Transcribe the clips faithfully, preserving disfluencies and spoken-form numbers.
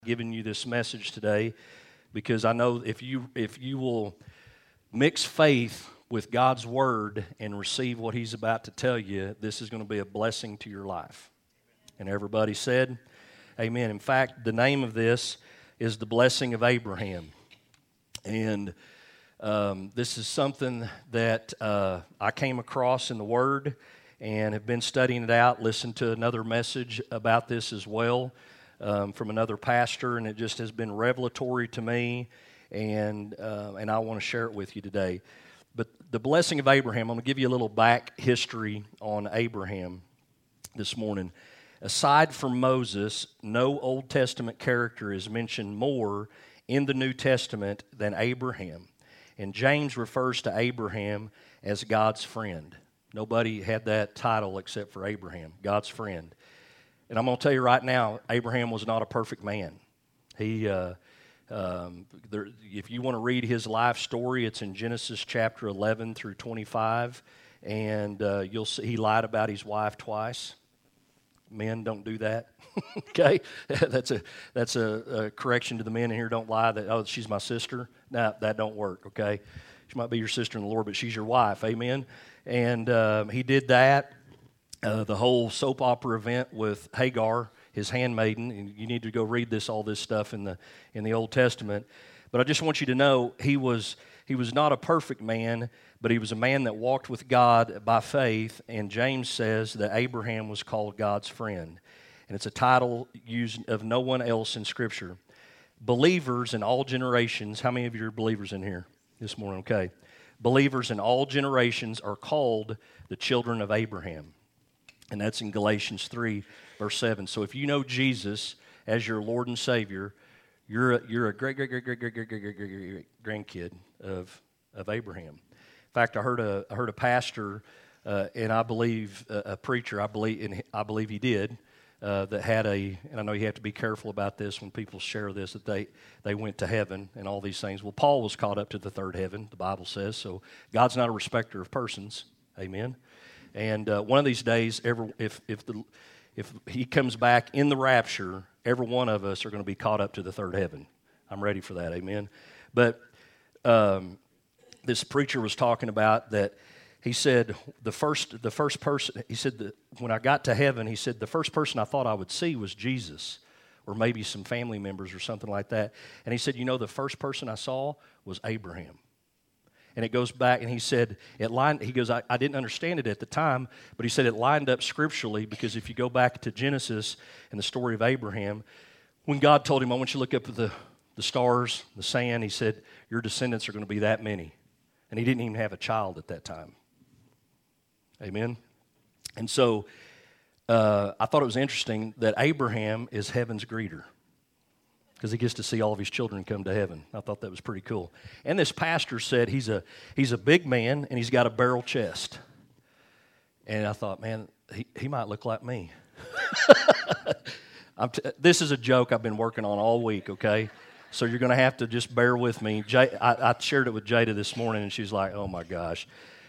Giving you this message today because I know if you if you will mix faith with God's word and receive what he's about to tell you, this is going to be a blessing to your life. And everybody said, amen. In fact, the name of this is the blessing of Abraham. And um, this is something that uh, I came across in the word and have been studying it out, listened to another message about this as well. Um, from another pastor, and it just has been revelatory to me, and uh, and I want to share it with you today. But the blessing of Abraham, I'm going to give you a little back history on Abraham this morning. Aside from Moses, no Old Testament character is mentioned more in the New Testament than Abraham. And James refers to Abraham as God's friend. Nobody had that title except for Abraham, God's friend. And I'm going to tell you right now, Abraham was not a perfect man. He, uh, um, there, if you want to read his life story, it's in Genesis chapter eleven through twenty-five, and uh, you'll see he lied about his wife twice. Men, don't do that. Okay, that's a that's a, a correction to the men in here. Don't lie that oh she's my sister. No, that don't work. Okay, she might be your sister in the Lord, but she's your wife. Amen. And um, he did that. Uh, the whole soap opera event with Hagar, his handmaiden, and you need to go read this, all this stuff in the in the Old Testament. But I just want you to know he was he was not a perfect man, but he was a man that walked with God by faith. And James says that Abraham was called God's friend, and it's a title used of no one else in Scripture. Believers in all generations. How many of you are believers in here this morning? Okay, believers in all generations are called the children of Abraham. And that's in Galatians three, verse seven. So if you know Jesus as your Lord and Savior, you're a, you're a great, great, great, great, great, great, great, great, great, great grandkid of of Abraham. In fact, I heard a I heard a pastor, uh, and I believe a, a preacher. I believe and I believe he did uh, that had a. And I know you have to be careful about this when people share this that they they went to heaven and all these things. Well, Paul was caught up to the third heaven. The Bible says so. God's not a respecter of persons. Amen. And uh, one of these days, every, if if the if he comes back in the rapture, every one of us are going to be caught up to the third heaven. I'm ready for that, amen. But um, this preacher was talking about that. He said the first the first person. He said that when I got to heaven, he said the first person I thought I would see was Jesus, or maybe some family members or something like that. And he said, you know, the first person I saw was Abraham. And it goes back, and he said, it lined, he goes, I, I didn't understand it at the time, but he said it lined up scripturally because if you go back to Genesis and the story of Abraham, when God told him, I want you to look up at the, the stars, the sand, he said, your descendants are going to be that many. And he didn't even have a child at that time. Amen? And so uh, I thought it was interesting that Abraham is heaven's greeter, because he gets to see all of his children come to heaven. I thought that was pretty cool. And this pastor said he's a he's a big man and he's got a barrel chest. And I thought, man, he, he might look like me. I'm t- this is a joke I've been working on all week, okay? So you're going to have to just bear with me. Jay, I, I shared it with Jada this morning, and she's like, oh, my gosh.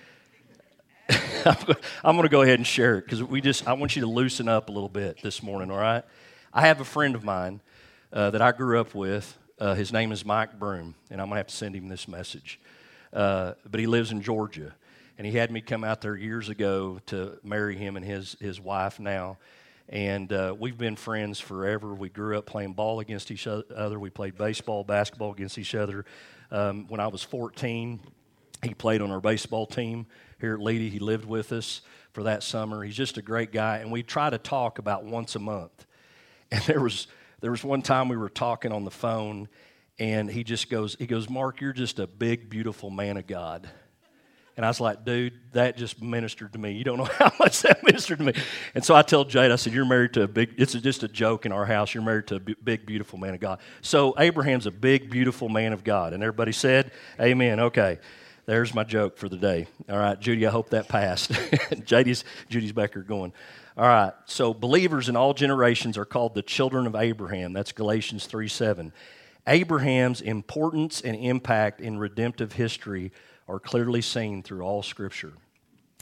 I'm going to go ahead and share it because we just I want you to loosen up a little bit this morning, all right? I have a friend of mine Uh, that I grew up with. Uh, his name is Mike Broom, and I'm going to have to send him this message. Uh, but he lives in Georgia, and he had me come out there years ago to marry him and his, his wife now. And uh, we've been friends forever. We grew up playing ball against each other. We played baseball, basketball against each other. Um, when I was fourteen, he played on our baseball team here at Leedy. He lived with us for that summer. He's just a great guy, and we try to talk about once a month. And there was... There was one time we were talking on the phone, and he just goes, he goes, Mark, you're just a big, beautiful man of God. And I was like, dude, that just ministered to me. You don't know how much that ministered to me. And so I told Jade, I said, you're married to a big, it's just a joke in our house. You're married to a big, beautiful man of God. So Abraham's a big, beautiful man of God. And everybody said, amen. Okay, there's my joke for the day. All right, Judy, I hope that passed. Judy's, Judy's back here going. All right, so believers in all generations are called the children of Abraham. That's Galatians three seven. Abraham's importance and impact in redemptive history are clearly seen through all Scripture.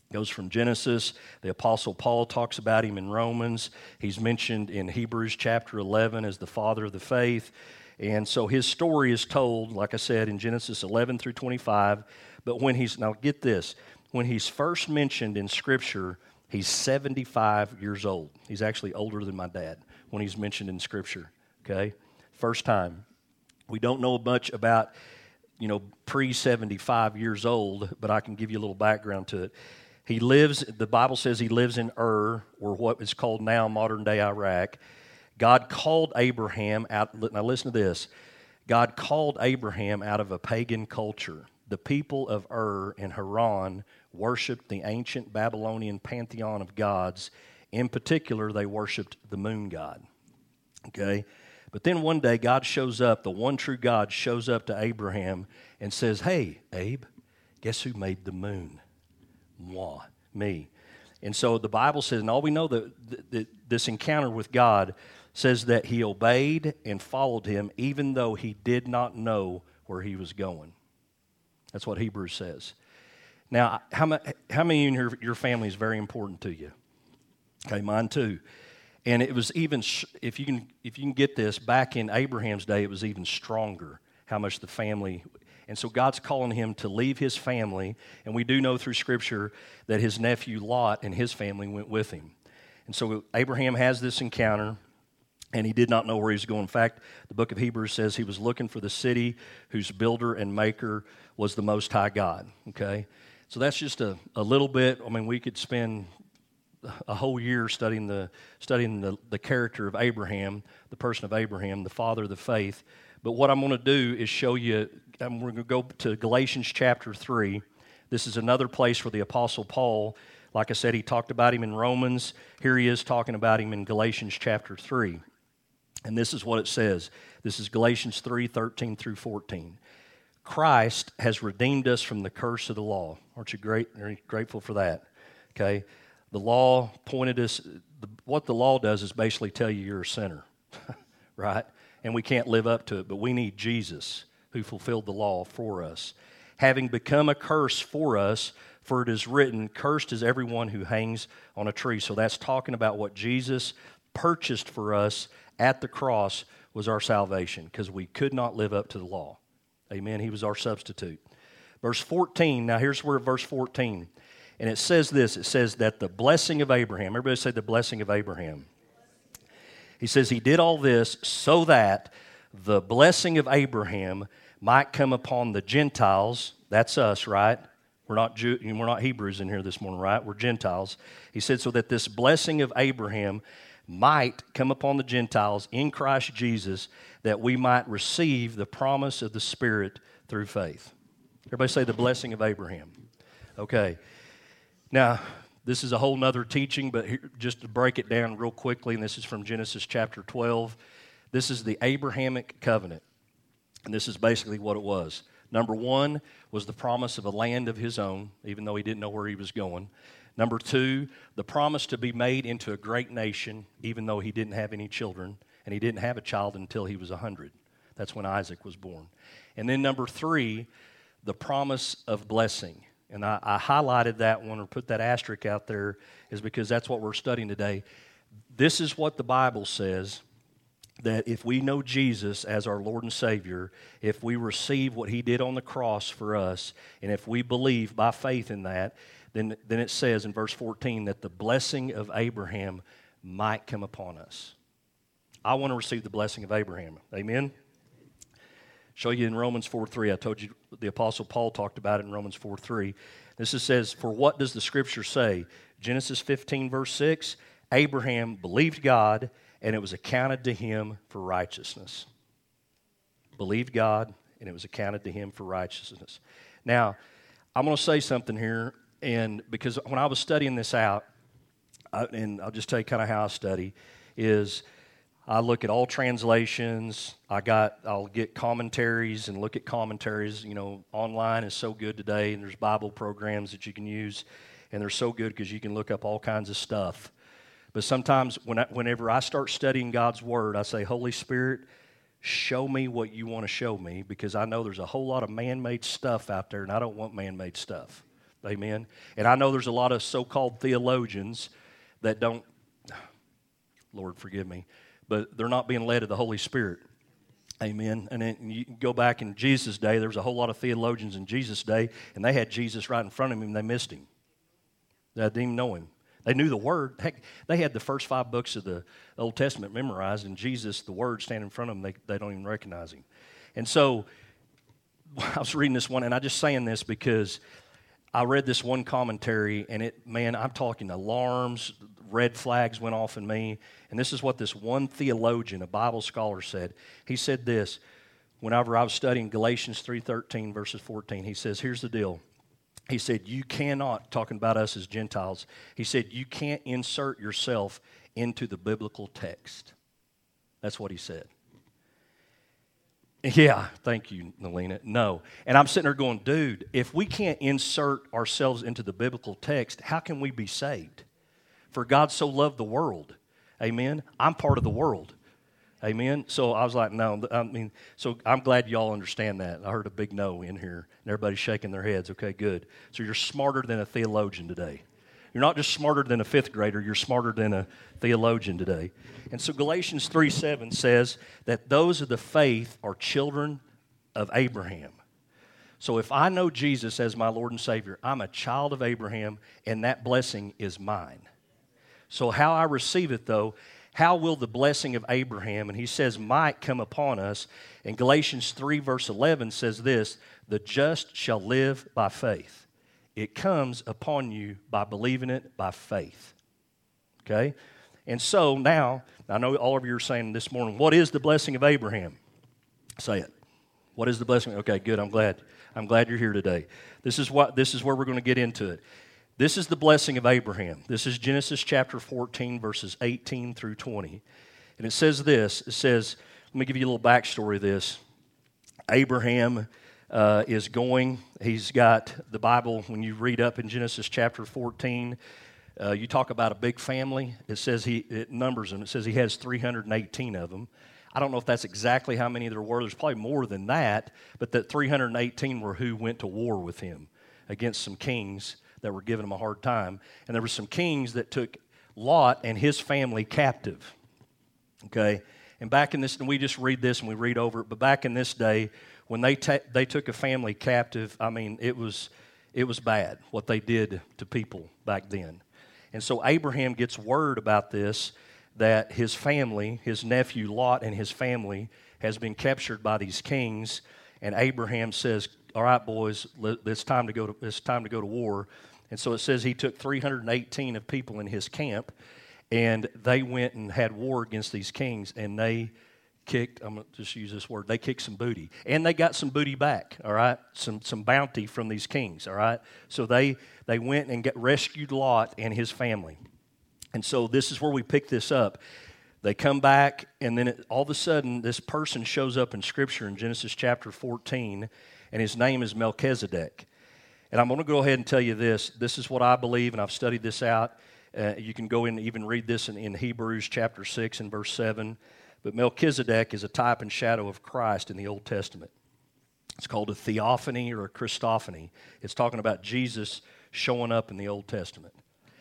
Goes from Genesis. The Apostle Paul talks about him in Romans. He's mentioned in Hebrews chapter eleven as the father of the faith. And so his story is told, like I said, in Genesis eleven through twenty-five. But when he's, now get this, when he's first mentioned in Scripture, he's seventy-five years old. He's actually older than my dad when he's mentioned in Scripture, okay? First time. We don't know much about, you know, pre seventy-five years old, but I can give you a little background to it. He lives, the Bible says he lives in Ur, or what is called now modern-day Iraq. God called Abraham out, now listen to this. God called Abraham out of a pagan culture. The people of Ur and Haran worshiped the ancient Babylonian pantheon of gods. In particular, they worshiped the moon god. Okay? But then one day, God shows up, the one true God shows up to Abraham and says, "Hey, Abe, guess who made the moon?" Moi, me. And so the Bible says, and all we know that, that this encounter with God says that he obeyed and followed him even though he did not know where he was going. That's what Hebrews says. Now, how, ma- how many in your, your family is very important to you? Okay, mine too. And it was even, if you can if you can get this, back in Abraham's day, it was even stronger how much the family. And so God's calling him to leave his family, and we do know through Scripture that his nephew Lot and his family went with him. And so Abraham has this encounter, and he did not know where he was going. In fact, the book of Hebrews says he was looking for the city whose builder and maker was the Most High God, okay? So that's just a, a little bit. I mean, we could spend a whole year studying the studying the, the character of Abraham, the person of Abraham, the father of the faith. But what I'm going to do is show you, I'm going to go to Galatians chapter three. This is another place where the Apostle Paul, like I said, he talked about him in Romans. Here he is talking about him in Galatians chapter three. And this is what it says. This is Galatians three, thirteen through fourteen. Christ has redeemed us from the curse of the law. Aren't you great? Are you grateful for that? Okay. The law pointed us, the, what the law does is basically tell you you're a sinner, right? And we can't live up to it, but we need Jesus who fulfilled the law for us. Having become a curse for us, for it is written, "Cursed is everyone who hangs on a tree." So that's talking about what Jesus purchased for us at the cross was our salvation, because we could not live up to the law. Amen. He was our substitute. Verse fourteen, now here's where verse fourteen, and it says this, it says that the blessing of Abraham, everybody say the blessing of Abraham. He says he did all this so that the blessing of Abraham might come upon the Gentiles. That's us, right? We're not Jew, we're not Hebrews in here this morning, right? We're Gentiles. He said so that this blessing of Abraham might come upon the Gentiles in Christ Jesus, that we might receive the promise of the Spirit through faith. Everybody say the blessing of Abraham. Okay. Now, this is a whole nother teaching, but here, just to break it down real quickly, and this is from Genesis chapter twelve. This is the Abrahamic covenant, and this is basically what it was. Number one was the promise of a land of his own, even though he didn't know where he was going. Number two, the promise to be made into a great nation, even though he didn't have any children, and he didn't have a child until he was one hundred. That's when Isaac was born. And then number three, the promise of blessing. And I, I highlighted that one or put that asterisk out there is because that's what we're studying today. This is what the Bible says, that if we know Jesus as our Lord and Savior, if we receive what he did on the cross for us, and if we believe by faith in that, then, then it says in verse fourteen that the blessing of Abraham might come upon us. I want to receive the blessing of Abraham. Amen? Show you in Romans four three. I told you the Apostle Paul talked about it in Romans four three. This is, says, "For what does the Scripture say?" Genesis fifteen, verse six, "Abraham believed God, and it was accounted to him for righteousness." Believed God, and it was accounted to him for righteousness. Now, I'm going to say something here, and because when I was studying this out, I, and I'll just tell you kind of how I study, is I look at all translations. I got, I'll get commentaries and look at commentaries. You know, online is so good today, and there's Bible programs that you can use, and they're so good because you can look up all kinds of stuff. But sometimes when I, whenever I start studying God's Word, I say, "Holy Spirit, show me what you want to show me," because I know there's a whole lot of man-made stuff out there, and I don't want man-made stuff. Amen. And I know there's a lot of so-called theologians that don't, Lord forgive me, but they're not being led of the Holy Spirit. Amen. And then you can go back in Jesus' day, there was a whole lot of theologians in Jesus' day, and they had Jesus right in front of them, and they missed him. They didn't even know him. They knew the Word. Heck, they had the first five books of the Old Testament memorized, and Jesus, the Word, standing in front of them, they, they don't even recognize him. And so I was reading this one, and I'm just saying this because I read this one commentary, and it, man, I'm talking alarms, red flags went off in me. And this is what this one theologian, a Bible scholar, said. He said this, whenever I was studying Galatians three thirteen, verses fourteen, he says, here's the deal. He said, you cannot, talking about us as Gentiles, he said, you can't insert yourself into the biblical text. That's what he said. Yeah, thank you, Nalina. No. And I'm sitting there going, dude, if we can't insert ourselves into the biblical text, how can we be saved? For God so loved the world. Amen. I'm part of the world. Amen. So I was like, no, I mean, so I'm glad y'all understand that. I heard a big no in here, and everybody's shaking their heads. Okay, good. So you're smarter than a theologian today. You're not just smarter than a fifth grader, you're smarter than a theologian today. And so Galatians three seven says that those of the faith are children of Abraham. So if I know Jesus as my Lord and Savior, I'm a child of Abraham, and that blessing is mine. So how I receive it, though, how will the blessing of Abraham, and he says might, come upon us? And Galatians three verse eleven says this, the just shall live by faith. It comes upon you by believing it by faith. Okay? And so now, I know all of you are saying this morning, what is the blessing of Abraham? Say it. What is the blessing? Okay, good. I'm glad. I'm glad you're here today. This is what this is where we're going to get into it. This is the blessing of Abraham. This is Genesis chapter fourteen, verses eighteen through twenty. And it says this. It says, let me give you a little backstory of this. Abraham uh, is going, he's got the Bible, when you read up in Genesis chapter fourteen, uh, you talk about a big family. It says he, it numbers them. It says he has three hundred eighteen of them. I don't know if that's exactly how many there were. There's probably more than that, but that three hundred eighteen were who went to war with him against some kings that were giving him a hard time. And there were some kings that took Lot and his family captive. Okay? And back in this, and we just read this and we read over it, but back in this day, when they ta- they took a family captive, I mean, it was it was bad what they did to people back then. And so Abraham gets word about this, that his family, his nephew Lot and his family, has been captured by these kings. And Abraham says, all right, boys, it's time to go to, it's time to go to war. And so it says he took three hundred eighteen of people in his camp, and they went and had war against these kings, and they kicked, I'm going to just use this word, they kicked some booty. And they got some booty back, all right, some some bounty from these kings, all right. So they, they went and got, rescued Lot and his family. And so this is where we pick this up. They come back, and then it, all of a sudden, this person shows up in Scripture in Genesis chapter fourteen, and his name is Melchizedek. And I'm going to go ahead and tell you this. This is what I believe, and I've studied this out. Uh, you can go in and even read this in, in Hebrews chapter six and verse seven. But Melchizedek is a type and shadow of Christ in the Old Testament. It's called a theophany or a Christophany. It's talking about Jesus showing up in the Old Testament.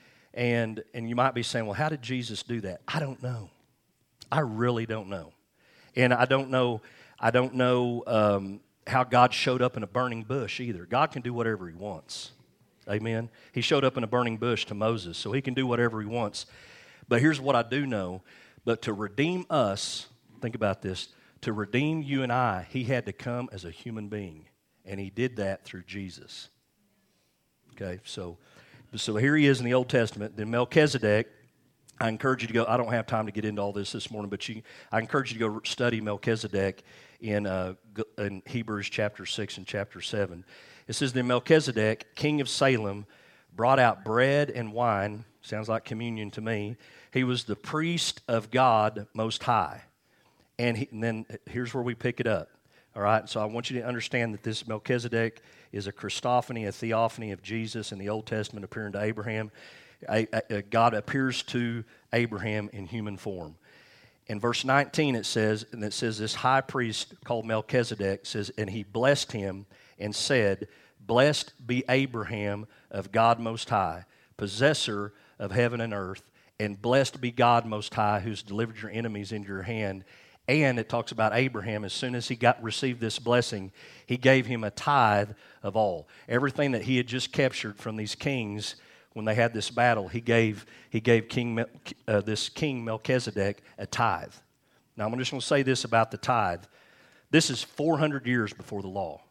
And and you might be saying, well, how did Jesus do that? I don't know. I really don't know. And I don't know, I don't know um, how God showed up in a burning bush either. God can do whatever he wants. Amen. He showed up in a burning bush to Moses, so he can do whatever he wants. But here's what I do know. But to redeem us, think about this, to redeem you and I, he had to come as a human being. And he did that through Jesus. Okay, so, so here he is in the Old Testament. Then Melchizedek, I encourage you to go, I don't have time to get into all this this morning, but you, I encourage you to go study Melchizedek in, uh, in Hebrews chapter six and chapter seven. It says, then Melchizedek, king of Salem, brought out bread and wine. Sounds like communion to me. He was the priest of God Most High. And, he, and then here's where we pick it up. All right, so I want you to understand that this Melchizedek is a Christophany, a theophany of Jesus in the Old Testament appearing to Abraham. God appears to Abraham in human form. In verse nineteen it says, and it says this high priest called Melchizedek says, and he blessed him and said, Blessed be Abraham of God Most High, possessor of heaven and earth, and blessed be God Most High, who's delivered your enemies into your hand. And it talks about Abraham, as soon as he got received this blessing, he gave him a tithe of all. Everything that he had just captured from these kings when they had this battle, he gave he gave King uh, this King Melchizedek a tithe. Now, I'm just going to say this about the tithe. This is four hundred years before the law.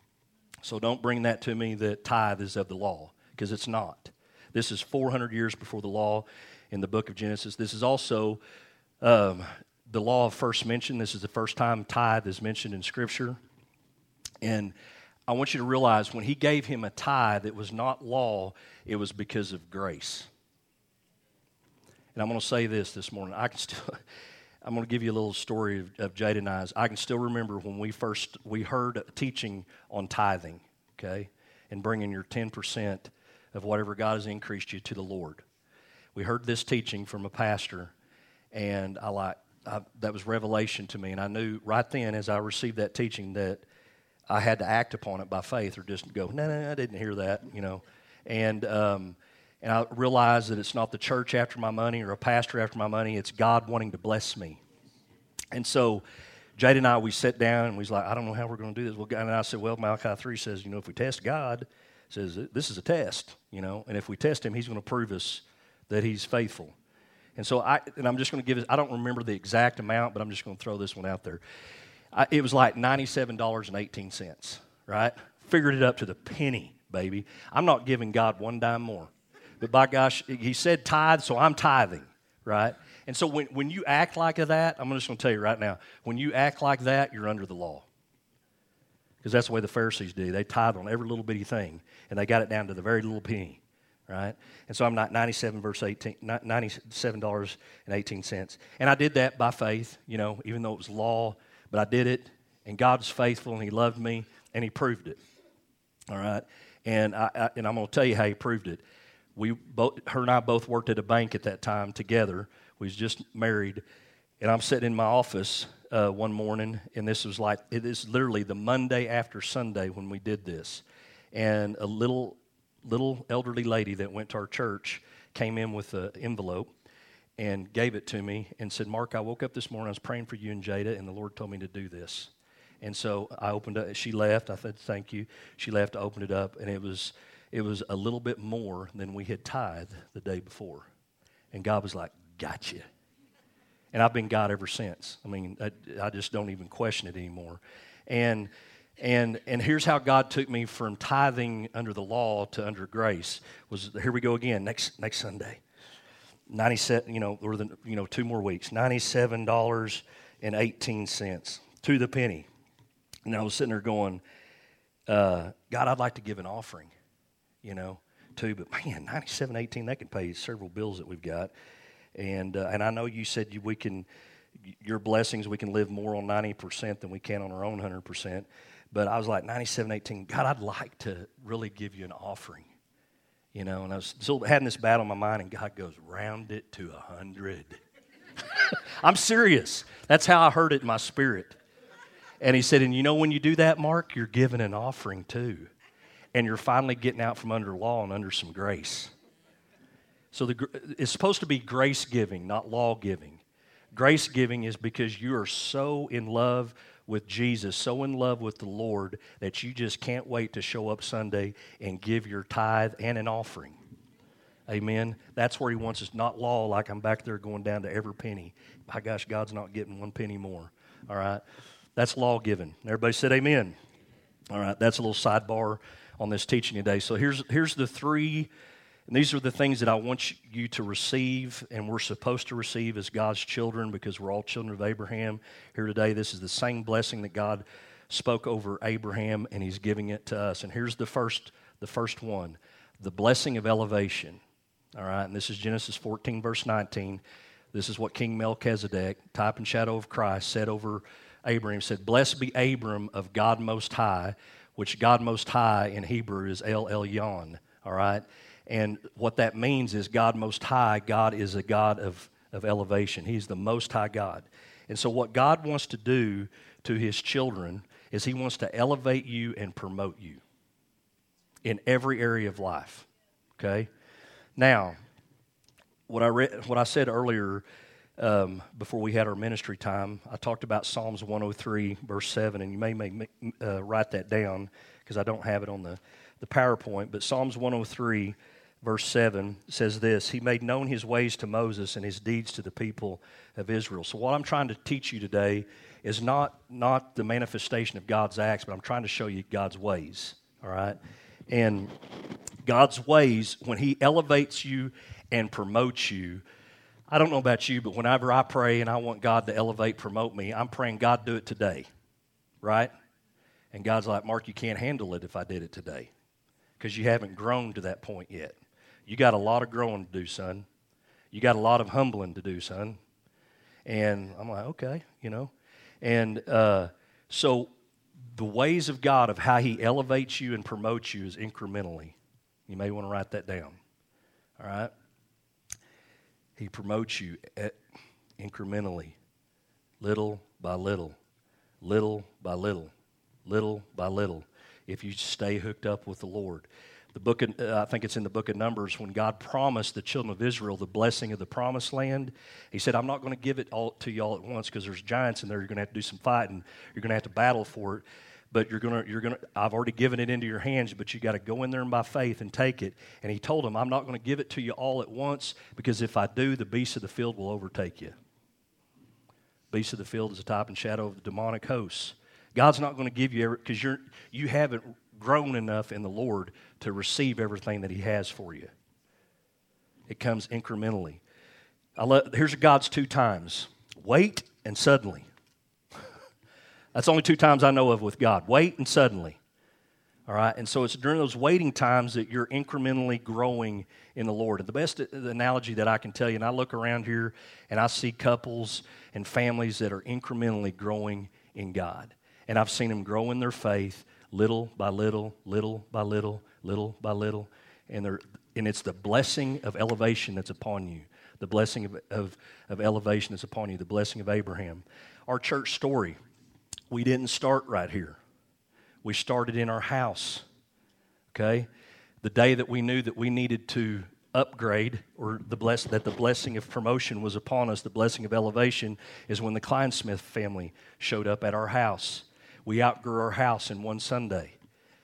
So don't bring that to me that tithe is of the law, because it's not. This is four hundred years before the law in the book of Genesis. This is also um, the law of first mention. This is the first time tithe is mentioned in Scripture. And I want you to realize when he gave him a tithe, it was not law, it was because of grace. And I'm going to say this this morning. I can still, I'm going to give you a little story of, of Jade and I's. I can still remember when we first, we heard a teaching on tithing, okay, and bringing your ten percent of whatever God has increased you to the Lord. We heard this teaching from a pastor, and I like, I, that was revelation to me, and I knew right then as I received that teaching that I had to act upon it by faith, or just go, no, no, I didn't hear that, you know. And um, and I realized that it's not the church after my money or a pastor after my money. It's God wanting to bless me. And so Jade and I, we sat down, and we was like, I don't know how we're going to do this. Well, and I said, well, Malachi three says, you know, if we test God, it says this is a test, you know, and if we test him, he's going to prove us that he's faithful. And so I, and I'm just going to give it, I don't remember the exact amount, but I'm just going to throw this one out there. I, it was like ninety-seven dollars and eighteen cents, right? Figured it up to the penny, baby. I'm not giving God one dime more. But by gosh, he said tithe, so I'm tithing, right? And so when, when you act like that, I'm just going to tell you right now, when you act like that, you're under the law. Because that's the way the Pharisees do. They tithe on every little bitty thing, and they got it down to the very little penny, right? And so I'm not ninety-seven verse eighteen, ninety-seven dollars and eighteen cents. And I did that by faith, you know, even though it was law, but I did it, and God's faithful, and he loved me, and he proved it, all right? And, I, I, and I'm going to tell you how he proved it. We both, her and I both worked at a bank at that time together. We was just married, and I'm sitting in my office uh, one morning, and this was like, it is literally the Monday after Sunday when we did this, and a little little elderly lady that went to our church came in with an envelope and gave it to me and said, Mark, I woke up this morning, I was praying for you and Jada, and the Lord told me to do this. And so I opened it. She left. I said, thank you. She left. I opened it up, and it was it was a little bit more than we had tithed the day before. And God was like, gotcha. And I've been God ever since. I mean, I, I just don't even question it anymore. And and and here's how God took me from tithing under the law to under grace. Was here we go again next next Sunday. ninety-seven, you know, or the, you know, two more weeks. ninety-seven dollars and eighteen cents to the penny. And I was sitting there going, uh, God, I'd like to give an offering, you know, too. But man, ninety-seven eighteen, that can pay several bills that we've got. And uh, and I know you said you, we can, your blessings, we can live more on ninety percent than we can on our own one hundred percent. But I was like, ninety-seven eighteen, God, I'd like to really give you an offering. You know, and I was still having this battle in my mind, and God goes, round it to a hundred. I'm serious. That's how I heard it in my spirit. And he said, and you know when you do that, Mark, you're giving an offering too. And you're finally getting out from under law and under some grace. So the, it's supposed to be grace giving, not law giving. Grace giving is because you are so in love with Jesus, so in love with the Lord, that you just can't wait to show up Sunday and give your tithe and an offering. Amen. That's where he wants us, not law, like I'm back there going down to every penny. My gosh, God's not getting one penny more. All right. That's law giving. Everybody said amen. All right. That's a little sidebar on this teaching today. So here's here's the three, and these are the things that I want you to receive, and we're supposed to receive as God's children, because we're all children of Abraham here today. This is the same blessing that God spoke over Abraham, and he's giving it to us. And here's the first, the first one, the blessing of elevation. All right, and this is Genesis fourteen, verse nineteen. This is what King Melchizedek, type and shadow of Christ, said over Abraham. He said, blessed be Abram of God Most High, which God Most High in Hebrew is El Elyon. All right, and what that means is God Most High, God is a God of, of elevation. He's the Most High God. And so what God wants to do to his children is he wants to elevate you and promote you. in every area of life, okay? Now, what I read, what I said earlier um, before we had our ministry time, I talked about Psalms one oh three, verse seven, and you may, may uh, write that down because I don't have it on the, the PowerPoint, but Psalms one oh three, verse seven says this: He made known His ways to Moses and His deeds to the people of Israel. So what I'm trying to teach you today is not, not the manifestation of God's acts, but I'm trying to show you God's ways, all right? And God's ways, when He elevates you and promotes you, I don't know about you, but whenever I pray and I want God to elevate, promote me, I'm praying, God, do it today, right? And God's like, Mark, you can't handle it if I did it today because you haven't grown to that point yet. You got a lot of growing to do, son. You got a lot of humbling to do, son. And I'm like, okay, you know. And uh, so the ways of God of how He elevates you and promotes you is incrementally. You may want to write that down, all right? He promotes you at incrementally, little by little, little by little, little by little, if you stay hooked up with the Lord. The book, of, uh, I think it's in the book of Numbers, when God promised the children of Israel the blessing of the promised land, He said, I'm not going to give it all to you all at once because there's giants in there. You're going to have to do some fighting. You're going to have to battle for it. But you're going to, you're going to, I've already given it into your hands, but you got to go in there and by faith and take it. And He told them, I'm not going to give it to you all at once because if I do, the beasts of the field will overtake you. Beasts of the field is a type and shadow of the demonic hosts. God's not going to give you, because you're, you haven't grown enough in the Lord to receive everything that He has for you. It comes incrementally. I love, here's God's two times: wait and suddenly. That's only two times I know of with God. Wait and suddenly. All right? And so it's during those waiting times that you're incrementally growing in the Lord. And the best analogy that I can tell you, and I look around here and I see couples and families that are incrementally growing in God. And I've seen them grow in their faith little by little, little by little, little by little. And they're, and it's the blessing of elevation that's upon you. The blessing of, of, of elevation that's upon you. The blessing of Abraham. Our church story. We didn't start right here. We started in our house, okay? The day that we knew that we needed to upgrade, or the bless that the blessing of promotion was upon us, the blessing of elevation, is when the Kleinsmith family showed up at our house. We outgrew our house in one Sunday.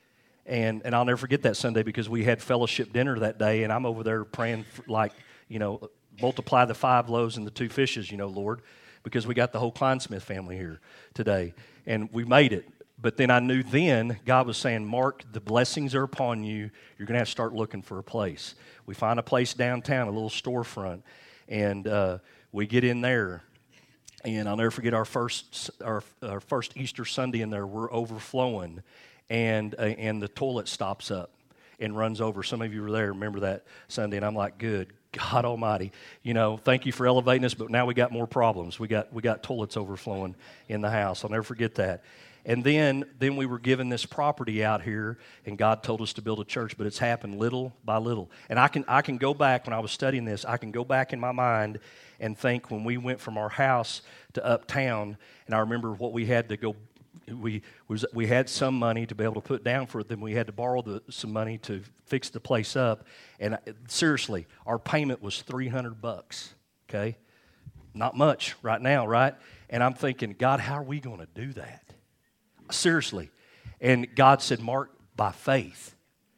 And and I'll never forget that Sunday because we had fellowship dinner that day, and I'm over there praying for, like, you know, multiply the five loaves and the two fishes, you know, Lord, because we got the whole Kleinsmith family here today. And we made it. But then I knew then God was saying, Mark, the blessings are upon you. You're going to have to start looking for a place. We find a place downtown, a little storefront, and uh, we get in there. And I'll never forget our first our, our first Easter Sunday in there. We're overflowing, and uh, and the toilet stops up and runs over. Some of you were there, remember that Sunday, and I'm like, good God Almighty, you know, thank you for elevating us, but now we got more problems. We got we got toilets overflowing in the house. I'll never forget that. And then then we were given this property out here, and God told us to build a church, but it's happened little by little. And I can I can go back, when I was studying this, I can go back in my mind and think when we went from our house to uptown, and I remember what we had to go. We was we had some money to be able to put down for it. Then we had to borrow the, some money to fix the place up. And I, seriously, our payment was three hundred bucks. Okay, not much right now, right? And I'm thinking, God, how are we going to do that? Seriously. And God said, Mark, by faith.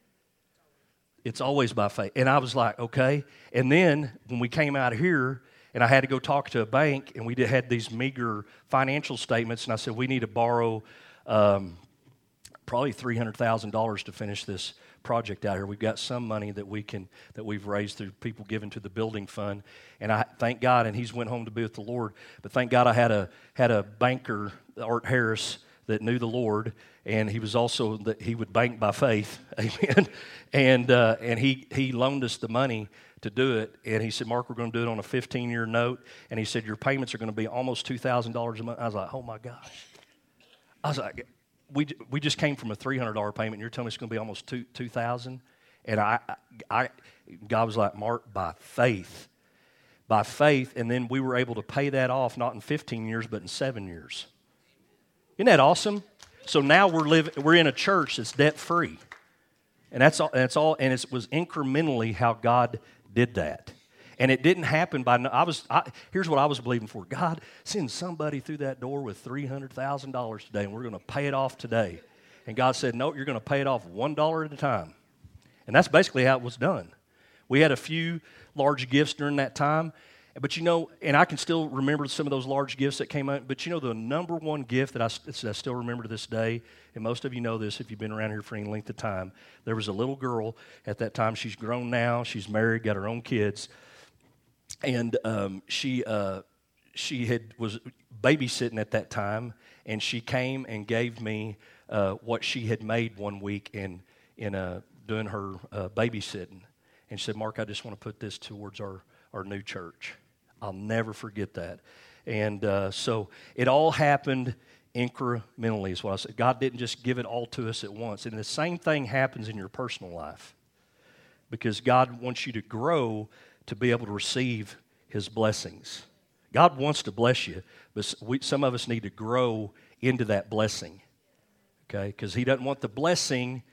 It's always by faith. And I was like, okay. And then when we came out here, and I had to go talk to a bank, and we did, had these meager financial statements, and I said, we need to borrow um, probably three hundred thousand dollars to finish this project out here. We've got some money that we can that we've raised through people giving to the building fund, and I thank God, and he's went home to be with the Lord. But thank God I had a had a banker, Art Harris, that knew the Lord, and he was also that he would bank by faith, amen. And uh, and he he loaned us the money to do it, and he said, Mark, we're going to do it on a fifteen-year note, and he said, your payments are going to be almost two thousand dollars a month. I was like, oh my gosh. I was like, we we just came from a three hundred dollars payment, and you're telling me it's going to be almost two two thousand dollars? And I, I, God was like, Mark, by faith, by faith, and then we were able to pay that off, not in fifteen years, but in seven years. Isn't that awesome? So now we're living, we're in a church that's debt-free. And that's all, and that's all, and it was incrementally how God did that. And it didn't happen by, I was, I, here's what I was believing for. God, send somebody through that door with three hundred thousand dollars today, and we're going to pay it off today. And God said, no, you're going to pay it off one dollar at a time. And that's basically how it was done. We had a few large gifts during that time. But you know, and I can still remember some of those large gifts that came out, but you know the number one gift that I, that I still remember to this day, and most of you know this if you've been around here for any length of time, there was a little girl at that time. She's grown now. She's married, got her own kids. And um, she uh, she had was babysitting at that time, and she came and gave me uh, what she had made one week in, in uh, doing her uh, babysitting. And she said, Mark, I just want to put this towards our, our new church. I'll never forget that. And uh, so it all happened incrementally is what I said. God didn't just give it all to us at once. And the same thing happens in your personal life because God wants you to grow to be able to receive His blessings. God wants to bless you, but we, some of us need to grow into that blessing, okay? Because He doesn't want the blessing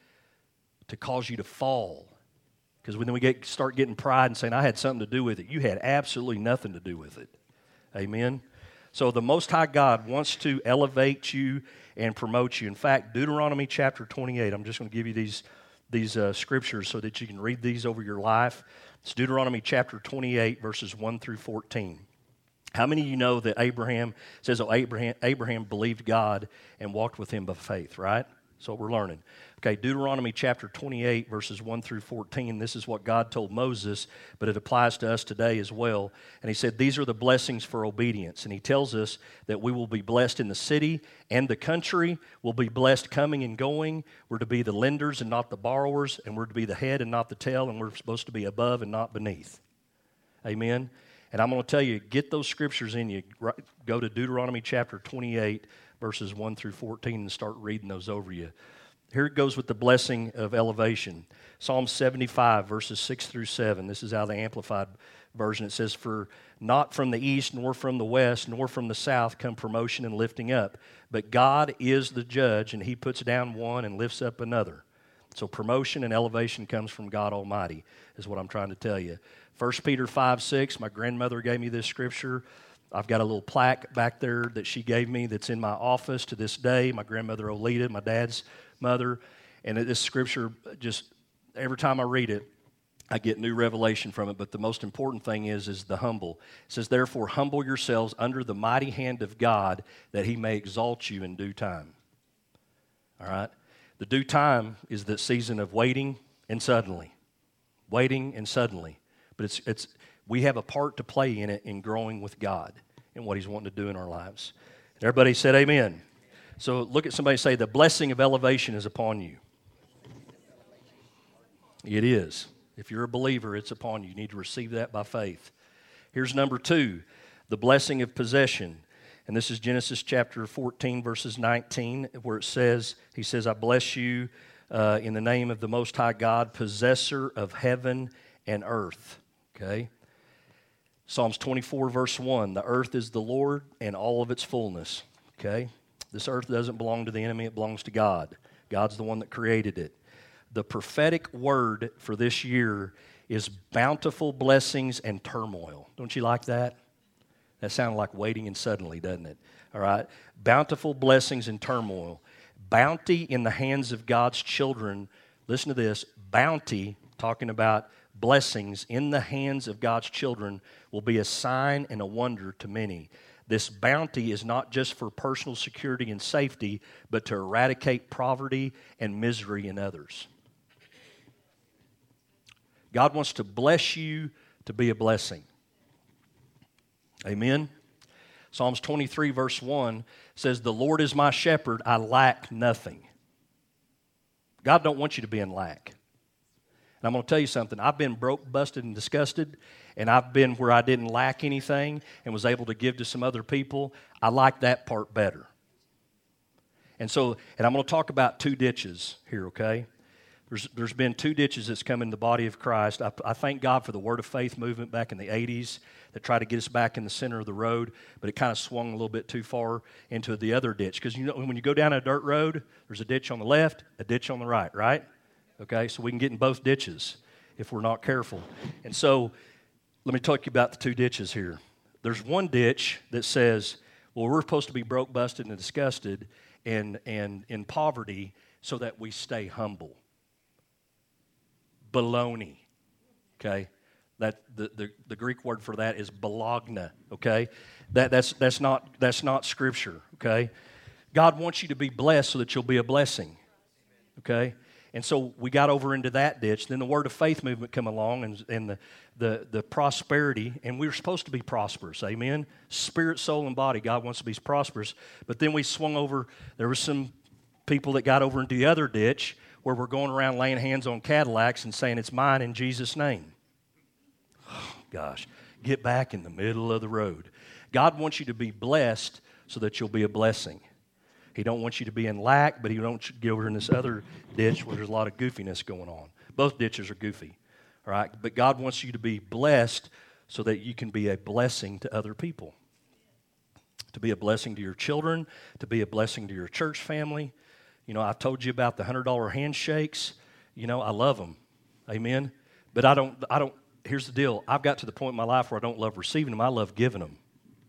to cause you to fall. Because when we get, start getting pride and saying, I had something to do with it, you had absolutely nothing to do with it. Amen? So the Most High God wants to elevate you and promote you. In fact, Deuteronomy chapter twenty-eight, I'm just going to give you these, these uh, scriptures so that you can read these over your life. It's Deuteronomy chapter twenty-eight, verses one through fourteen. How many of you know that Abraham, says, oh, Abraham, Abraham believed God and walked with Him by faith, right? That's what we're learning. Okay, Deuteronomy chapter twenty-eight, verses one through fourteen. This is what God told Moses, but it applies to us today as well. And He said, these are the blessings for obedience. And He tells us that we will be blessed in the city and the country. We'll be blessed coming and going. We're to be the lenders and not the borrowers. And we're to be the head and not the tail. And we're supposed to be above and not beneath. Amen? And I'm going to tell you, get those scriptures in you. Go to Deuteronomy chapter twenty-eight, verses one through fourteen, and start reading those over you. Here it goes with the blessing of elevation. Psalm seventy-five, verses six through seven. This is out of the Amplified Version. It says, for not from the east, nor from the west, nor from the south come promotion and lifting up. But God is the judge, and He puts down one and lifts up another. So promotion and elevation comes from God Almighty, is what I'm trying to tell you. First Peter five six, my grandmother gave me this scripture. I've got a little plaque back there that she gave me that's in my office to this day. My grandmother Olita, my dad's mother. And this scripture, just every time I read it, I get new revelation from it. But the most important thing is, is the humble. It says, therefore, humble yourselves under the mighty hand of God, that He may exalt you in due time. All right? The due time is the season of waiting and suddenly. Waiting and suddenly. But it's it's we have a part to play in it in growing with God and what He's wanting to do in our lives. Everybody said amen. So look at somebody and say, the blessing of elevation is upon you. It is. If you're a believer, it's upon you. You need to receive that by faith. Here's number two, the blessing of possession. And this is Genesis chapter fourteen, verses nineteen, where it says, He says, I bless you uh, in the name of the Most High God, possessor of heaven and earth. Okay? Psalms twenty-four, verse one, the earth is the Lord and all of its fullness. Okay? This earth doesn't belong to the enemy, it belongs to God. God's the one that created it. The prophetic word for this year is bountiful blessings and turmoil. Don't you like that? That sounded like waiting and suddenly, doesn't it? All right? Bountiful blessings and turmoil. Bounty in the hands of God's children. Listen to this. Bounty, talking about blessings in the hands of God's children, will be a sign and a wonder to many. This bounty is not just for personal security and safety, but to eradicate poverty and misery in others. God wants to bless you to be a blessing. Amen? Psalms twenty-three, verse one says, the Lord is my shepherd, I lack nothing. God don't want you to be in lack. And I'm going to tell you something. I've been broke, busted, and disgusted, and I've been where I didn't lack anything and was able to give to some other people. I like that part better. And so, and I'm going to talk about two ditches here, okay? There's there's been two ditches that's come in the body of Christ. I, I thank God for the Word of Faith movement back in the eighties that tried to get us back in the center of the road, but it kind of swung a little bit too far into the other ditch. Because you know, when you go down a dirt road, there's a ditch on the left, a ditch on the right, right? okay? So we can get in both ditches if we're not careful. And so let me talk to you about the two ditches here. There's one ditch that says, well, we're supposed to be broke, busted, and disgusted and, and in poverty so that we stay humble. Baloney, okay? That the, the, the Greek word for that is balagna, okay? That, that's, that's, not, that's not Scripture, okay? God wants you to be blessed so that you'll be a blessing, okay? And so we got over into that ditch. Then the Word of Faith movement come along and, and the, the, the prosperity, and we were supposed to be prosperous, amen? Spirit, soul, and body, God wants to be prosperous. But then we swung over, there were some people that got over into the other ditch where we're going around laying hands on Cadillacs and saying, it's mine in Jesus' name. Oh, gosh, get back in the middle of the road. God wants you to be blessed so that you'll be a blessing. He don't want you to be in lack, but he don't want you to get over in this other ditch where there's a lot of goofiness going on. Both ditches are goofy, all right? But God wants you to be blessed so that you can be a blessing to other people. To be a blessing to your children, to be a blessing to your church family. You know, I told you about the one hundred dollar handshakes. You know, I love them. Amen? But I don't, I don't, here's the deal. I've got to the point in my life where I don't love receiving them. I love giving them.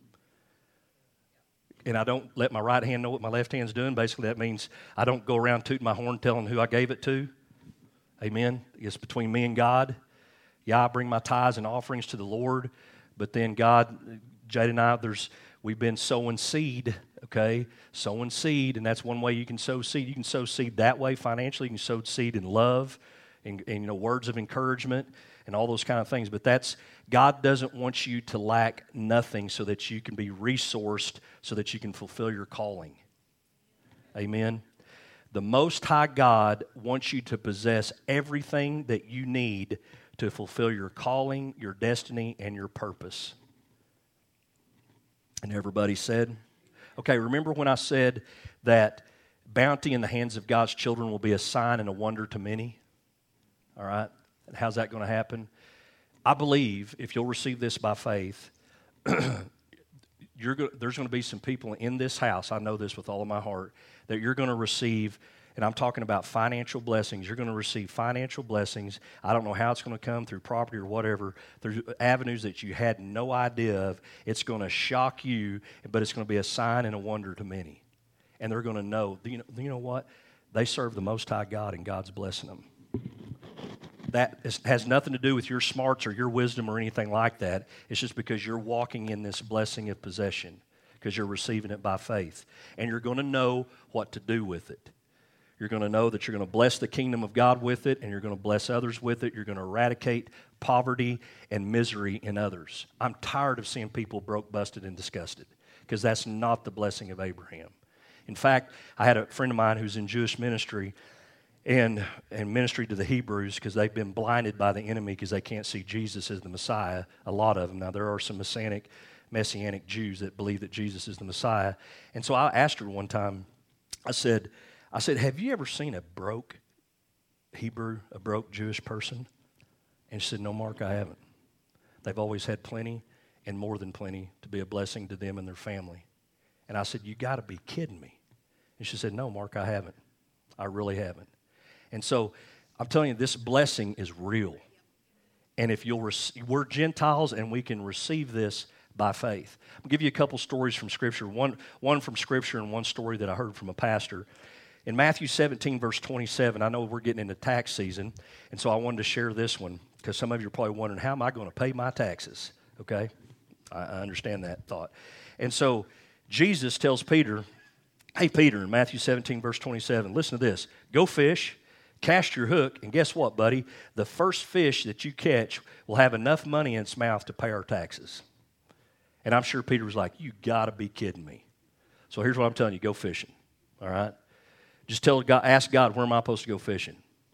And I don't let my right hand know what my left hand's doing. Basically, that means I don't go around tooting my horn telling who I gave it to. Amen? It's between me and God. Yeah, I bring my tithes and offerings to the Lord. But then God, Jade and I, there's, we've been sowing seed, okay? Sowing seed, and that's one way you can sow seed. You can sow seed that way financially. You can sow seed in love and, and you know, words of encouragement and all those kind of things. But that's, God doesn't want you to lack nothing so that you can be resourced so that you can fulfill your calling. Amen? The Most High God wants you to possess everything that you need to fulfill your calling, your destiny, and your purpose. And everybody said, okay, remember when I said that bounty in the hands of God's children will be a sign and a wonder to many? All right? And how's that going to happen? I believe if you'll receive this by faith, you're go- there's going to be some people in this house, I know this with all of my heart, that you're going to receive, and I'm talking about financial blessings. You're going to receive financial blessings. I don't know how it's going to come, through property or whatever. There's avenues that you had no idea of. It's going to shock you, but it's going to be a sign and a wonder to many. And they're going to know, you know, you know what? They serve the Most High God, and God's blessing them. That is, has nothing to do with your smarts or your wisdom or anything like that. It's just because you're walking in this blessing of possession, because you're receiving it by faith. And you're going to know what to do with it. You're going to know that you're going to bless the kingdom of God with it, and you're going to bless others with it. You're going to eradicate poverty and misery in others. I'm tired of seeing people broke, busted, and disgusted, because that's not the blessing of Abraham. In fact, I had a friend of mine who's in Jewish ministry, and, and ministry to the Hebrews, because they've been blinded by the enemy because they can't see Jesus as the Messiah, a lot of them. Now, there are some Messianic, Messianic Jews that believe that Jesus is the Messiah. And so I asked her one time, I said, I said, have you ever seen a broke Hebrew, a broke Jewish person? And she said, no, Mark, I haven't. They've always had plenty and more than plenty to be a blessing to them and their family. And I said, you got to be kidding me. And she said, no, Mark, I haven't. I really haven't. And so I'm telling you, this blessing is real. And if you'll, rec- we're Gentiles and we can receive this by faith. I'll give you a couple stories from Scripture. One, one from Scripture and one story that I heard from a pastor. In Matthew seventeen, verse twenty-seven, I know we're getting into tax season, and so I wanted to share this one because some of you are probably wondering, how am I going to pay my taxes? Okay? I, I understand that thought. And so Jesus tells Peter, hey, Peter, in Matthew seventeen, verse twenty-seven, listen to this. Go fish. Cast your hook, and guess what, buddy? The first fish that you catch will have enough money in its mouth to pay our taxes. And I'm sure Peter was like, you got to be kidding me. So here's what I'm telling you. Go fishing, all right? Just tell God, ask God, where am I supposed to go fishing?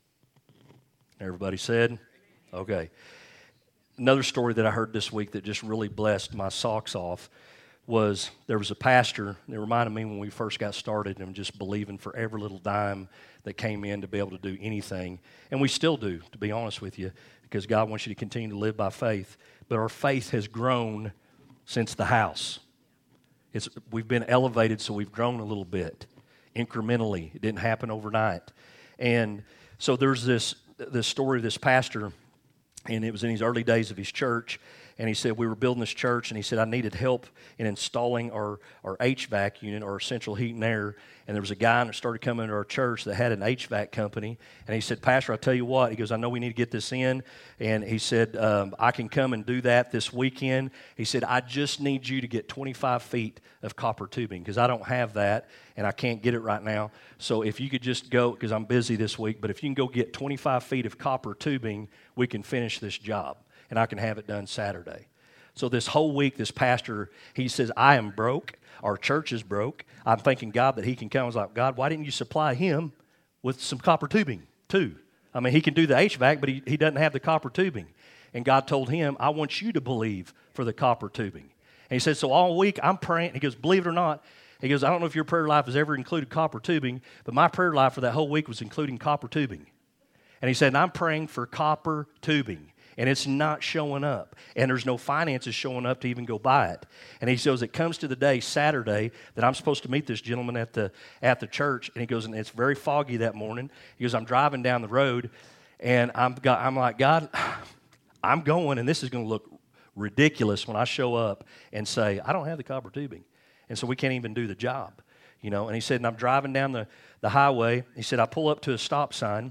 Everybody said? Okay. Another story that I heard this week that just really blessed my socks off was there was a pastor that reminded me when we first got started and just believing for every little dime that came in to be able to do anything. And we still do, to be honest with you, because God wants you to continue to live by faith. But our faith has grown since the house. It's, we've been elevated, so we've grown a little bit, incrementally. It didn't happen overnight. And so there's this this story of this pastor, and it was in his early days of his church. And he said, we were building this church, and he said, I needed help in installing our, our H V A C unit, our central heat and air. And there was a guy that started coming to our church that had an H V A C company. And he said, Pastor, I'll tell you what. He goes, I know we need to get this in. And he said, um, I can come and do that this weekend. He said, I just need you to get twenty-five feet of copper tubing because I don't have that, and I can't get it right now. So if you could just go, because I'm busy this week, but if you can go get twenty-five feet of copper tubing, we can finish this job. And I can have it done Saturday. So this whole week, this pastor, he says, I am broke. Our church is broke. I'm thanking God that he can come. I was like, God, why didn't you supply him with some copper tubing too? I mean, he can do the H V A C, but he, he doesn't have the copper tubing. And God told him, I want you to believe for the copper tubing. And he said, so all week I'm praying. He goes, believe it or not, he goes, I don't know if your prayer life has ever included copper tubing, but my prayer life for that whole week was including copper tubing. And he said, and I'm praying for copper tubing. And it's not showing up. And there's no finances showing up to even go buy it. And he says, it comes to the day, Saturday, that I'm supposed to meet this gentleman at the at the church. And he goes, and it's very foggy that morning. He goes, I'm driving down the road, and I'm, I'm like, God, I'm going, and this is going to look ridiculous when I show up and say, I don't have the copper tubing. And so we can't even do the job. You know. And he said, and I'm driving down the, the highway. He said, I pull up to a stop sign,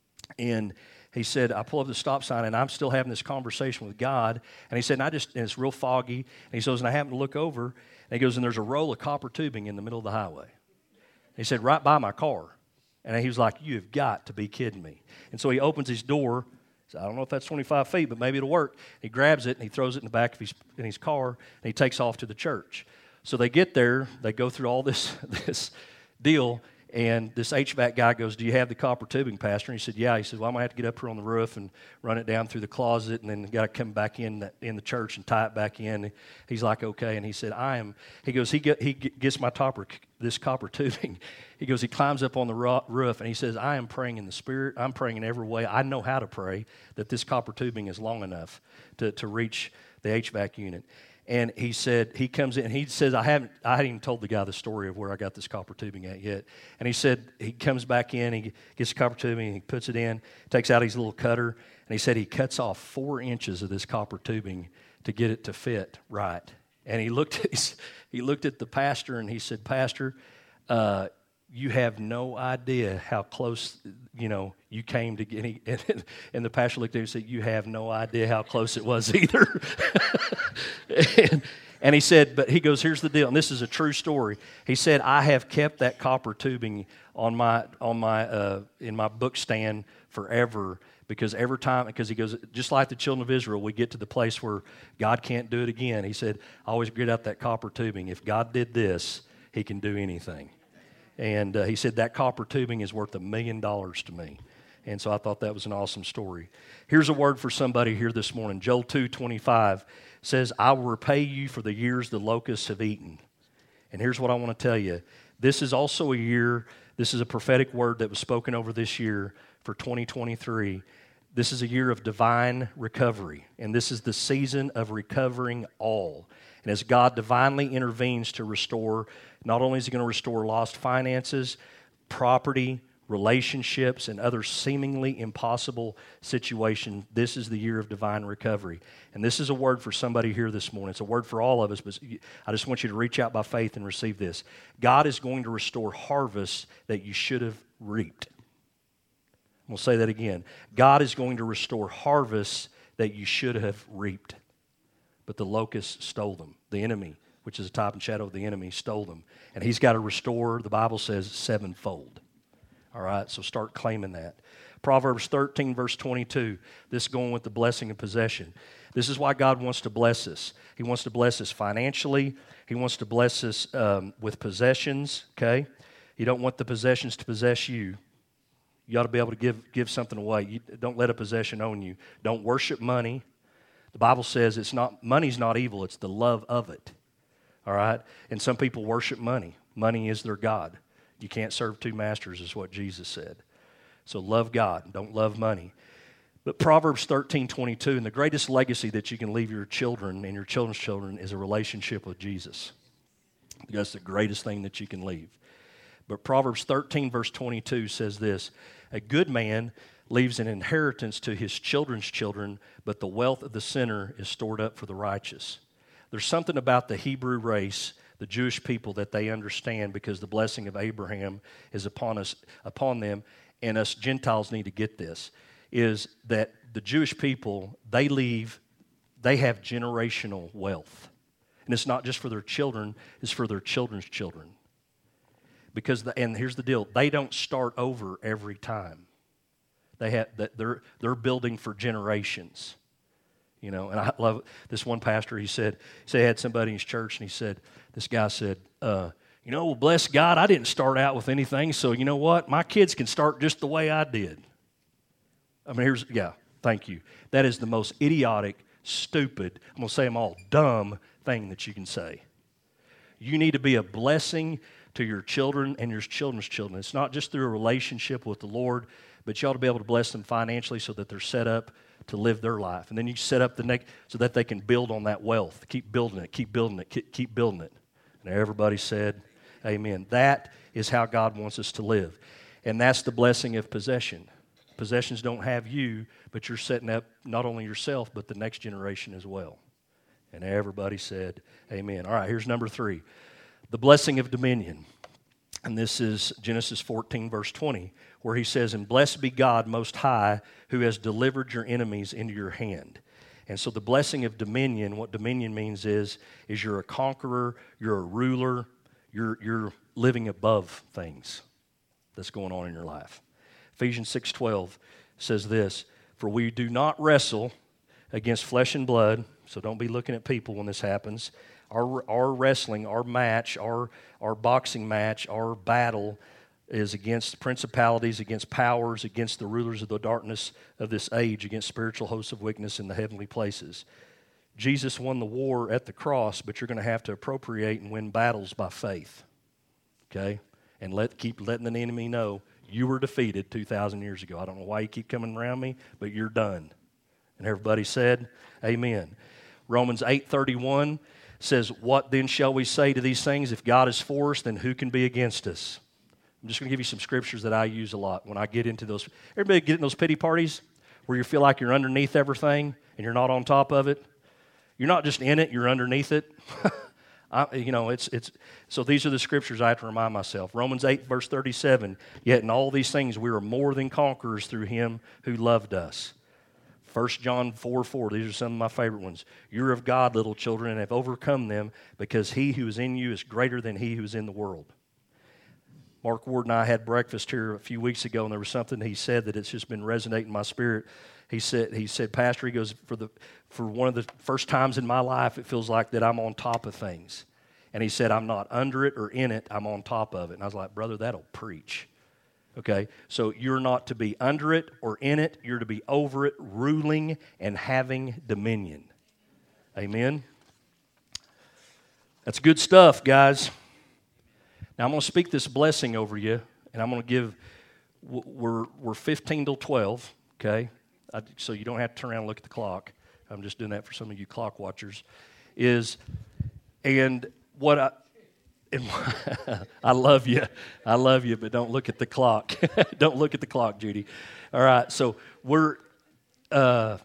and he said, I pull up the stop sign, and I'm still having this conversation with God. And he said, and I just, and it's real foggy. And he says, and I happen to look over, and he goes, and there's a roll of copper tubing in the middle of the highway. And he said, right by my car. And he was like, you have got to be kidding me. And so he opens his door. So I don't know if that's twenty-five feet, but maybe it'll work. He grabs it, and he throws it in the back of his, in his car, and he takes off to the church. So they get there. They go through all this, this deal. And this H V A C guy goes, do you have the copper tubing, Pastor? And he said, yeah. He said, well, I'm going to have to get up here on the roof and run it down through the closet, and then got to come back in the, in the church and tie it back in. He's like, okay. And he said, I am, he goes, he get, he gets my topper, this copper tubing. He goes, he climbs up on the roof, and he says, I am praying in the Spirit. I'm praying in every way. I know how to pray that this copper tubing is long enough to, to reach the H V A C unit. And he said, he comes in, and he says, I haven't, I hadn't even told the guy the story of where I got this copper tubing at yet. And he said, he comes back in, he gets the copper tubing, and he puts it in, takes out his little cutter, and he said he cuts off four inches of this copper tubing to get it to fit right. And he looked at his, he looked at the pastor, and he said, Pastor, uh, you have no idea how close, you know, you came to getting, and, and the pastor looked at him and said, you have no idea how close it was either. and, and he said, but he goes, here's the deal, and this is a true story. He said, I have kept that copper tubing on my, on my, uh, in my book stand forever, because every time, because he goes, just like the children of Israel, we get to the place where God can't do it again. He said, I always get out that copper tubing. If God did this, he can do anything. And uh, he said that copper tubing is worth a million dollars to me. And so I thought that was an awesome story. Here's a word for somebody here this morning. Joel two twenty-five says, I will repay you for the years the locusts have eaten. And here's what I want to tell you. This is also a year, this is a prophetic word that was spoken over this year for twenty twenty-three. This is a year of divine recovery. And this is the season of recovering all. And as God divinely intervenes to restore, not only is he going to restore lost finances, property, relationships, and other seemingly impossible situations, this is the year of divine recovery. And this is a word for somebody here this morning. It's a word for all of us, but I just want you to reach out by faith and receive this. God is going to restore harvests that you should have reaped. We'll say that again. God is going to restore harvests that you should have reaped. But the locusts stole them. The enemy, which is a type and shadow of the enemy, stole them. And he's got to restore, the Bible says, sevenfold. All right, so start claiming that. Proverbs thirteen, verse twenty-two, this is going with the blessing of possession. This is why God wants to bless us. He wants to bless us financially. He wants to bless us um, with possessions, okay? You don't want the possessions to possess you. You ought to be able to give, give something away. You, don't let a possession own you. Don't worship money. The Bible says it's not money's not evil, it's the love of it. All right? And some people worship money. Money is their God. You can't serve two masters is what Jesus said. So love God, don't love money. But Proverbs thirteen twenty-two, and the greatest legacy that you can leave your children and your children's children is a relationship with Jesus. That's the greatest thing that you can leave. But Proverbs thirteen, verse twenty-two says this, a good man leaves an inheritance to his children's children, but the wealth of the sinner is stored up for the righteous. There's something about the Hebrew race, the Jewish people, that they understand because the blessing of Abraham is upon us, upon them, and us Gentiles need to get this, is that the Jewish people, they leave, they have generational wealth. And it's not just for their children, it's for their children's children. Because, the, and here's the deal, they don't start over every time. They have, they're, they're building for generations. You know, and I love this one pastor, he said, he said he had somebody in his church, and he said, this guy said, uh, you know, well, bless God, I didn't start out with anything, so you know what? My kids can start just the way I did. I mean, here's, yeah, thank you. That is the most idiotic, stupid, I'm going to say them all, dumb thing that you can say. You need to be a blessing to your children and your children's children. It's not just through a relationship with the Lord, but you ought to be able to bless them financially so that they're set up to live their life. And then you set up the next so that they can build on that wealth. Keep building it, keep building it, keep, keep building it. And everybody said, amen. That is how God wants us to live. And that's the blessing of possession. Possessions don't have you, but you're setting up not only yourself, but the next generation as well. And everybody said, amen. All right, here's number three. The blessing of dominion. And this is Genesis fourteen, verse twenty, where he says, and blessed be God most high, who has delivered your enemies into your hand. And so the blessing of dominion, what dominion means is, is you're a conqueror, you're a ruler, you're, you're living above things that's going on in your life. Ephesians six twelve says this, for we do not wrestle against flesh and blood, so don't be looking at people when this happens. Our, our wrestling, our match, our, our boxing match, our battle is against principalities, against powers, against the rulers of the darkness of this age, against spiritual hosts of wickedness in the heavenly places. Jesus won the war at the cross, but you're going to have to appropriate and win battles by faith. Okay? And let keep letting the enemy know you were defeated two thousand years ago. I don't know why you keep coming around me, but you're done. And everybody said, amen. Romans eight thirty-one says, what then shall we say to these things? If God is for us, then who can be against us? I'm just going to give you some scriptures that I use a lot when I get into those. Everybody get in those pity parties where you feel like you're underneath everything and you're not on top of it? You're not just in it, you're underneath it. I, you know, it's it's. So these are the scriptures I have to remind myself. Romans eight, verse thirty-seven, yet in all these things we are more than conquerors through him who loved us. First John four four, these are some of my favorite ones. You're of God, little children, and have overcome them, because he who is in you is greater than he who is in the world. Mark Ward and I had breakfast here a few weeks ago, and there was something he said that it's just been resonating in my spirit. He said, he said, Pastor, he goes, for the for one of the first times in my life, it feels like that I'm on top of things. And he said, I'm not under it or in it, I'm on top of it. And I was like, brother, that'll preach. Okay, so you're not to be under it or in it. You're to be over it, ruling and having dominion. Amen? That's good stuff, guys. Now, I'm going to speak this blessing over you, and I'm going to give, we're, we're fifteen till twelve, okay? I, so you don't have to turn around and look at the clock. I'm just doing that for some of you clock watchers. Is, and what I... I love you. I love you, but don't look at the clock. Don't look at the clock, Judy. All right, so we're uh,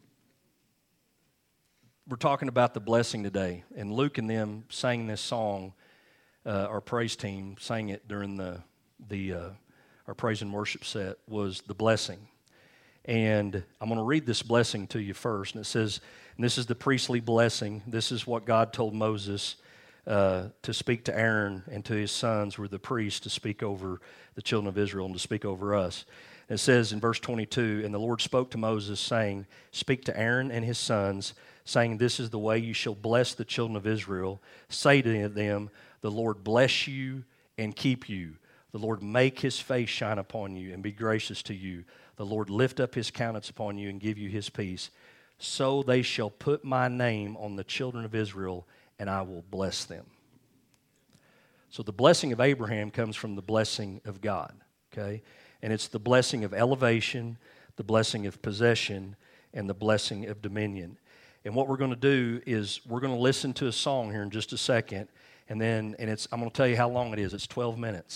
we're talking about the blessing today, and Luke and them sang this song. Uh, our praise team sang it during the the uh, our praise and worship set was the blessing, and I'm going to read this blessing to you first. And it says, and this is the priestly blessing. This is what God told Moses. Uh, to speak to Aaron and to his sons, who were the priests, to speak over the children of Israel and to speak over us. And it says in verse twenty-two, and the Lord spoke to Moses, saying, speak to Aaron and his sons, saying, this is the way you shall bless the children of Israel. Say to them, the Lord bless you and keep you. The Lord make his face shine upon you and be gracious to you. The Lord lift up his countenance upon you and give you his peace. So they shall put my name on the children of Israel, and I will bless them. So the blessing of Abraham comes from the blessing of God, okay? And it's the blessing of elevation, the blessing of possession, and the blessing of dominion. And what we're going to do is we're going to listen to a song here in just a second, and then and it's I'm going to tell you how long it is. It's twelve minutes,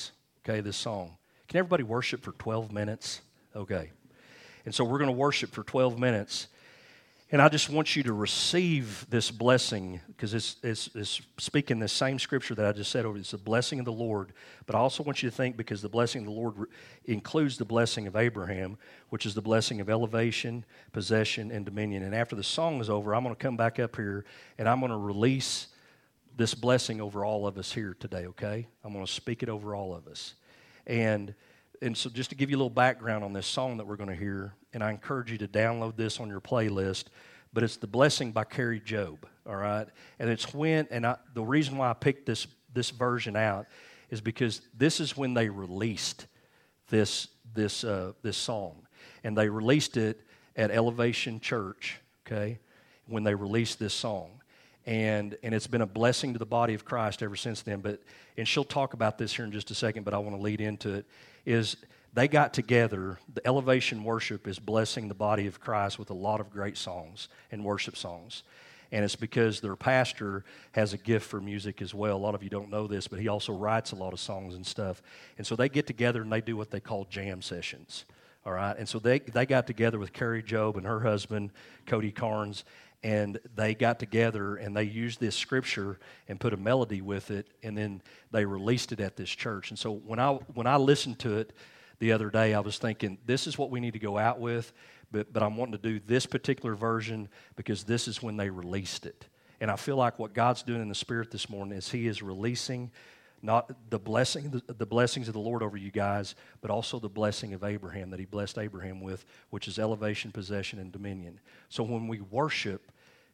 okay, this song. Can everybody worship for twelve minutes? Okay. And so we're going to worship for twelve minutes. And I just want you to receive this blessing because it's, it's, it's speaking this same scripture that I just said over. It's the blessing of the Lord. But I also want you to think because the blessing of the Lord re- includes the blessing of Abraham, which is the blessing of elevation, possession, and dominion. And after the song is over, I'm going to come back up here and I'm going to release this blessing over all of us here today, okay? I'm going to speak it over all of us. And and so just to give you a little background on this song that we're going to hear, and I encourage you to download this on your playlist, but it's The Blessing by Carrie Job, all right? And it's when, and I, the reason why I picked this, this version out is because this is when they released this, this, uh, this song. And they released it at Elevation Church, okay, when they released this song. And and it's been a blessing to the body of Christ ever since then. But and she'll talk about this here in just a second, but I want to lead into it, is they got together. The Elevation Worship is blessing the body of Christ with a lot of great songs and worship songs. And it's because their pastor has a gift for music as well. A lot of you don't know this, but he also writes a lot of songs and stuff. And so they get together and they do what they call jam sessions. All right? And so they, they got together with Carrie Job and her husband, Cody Carnes, and they got together and they used this scripture and put a melody with it, and then they released it at this church. And so when I when I listened to it the other day, I was thinking, this is what we need to go out with, but, but I'm wanting to do this particular version because this is when they released it. And I feel like what God's doing in the Spirit this morning is He is releasing not the blessing, the, the blessings of the Lord over you guys, but also the blessing of Abraham that He blessed Abraham with, which is elevation, possession, and dominion. So when we worship,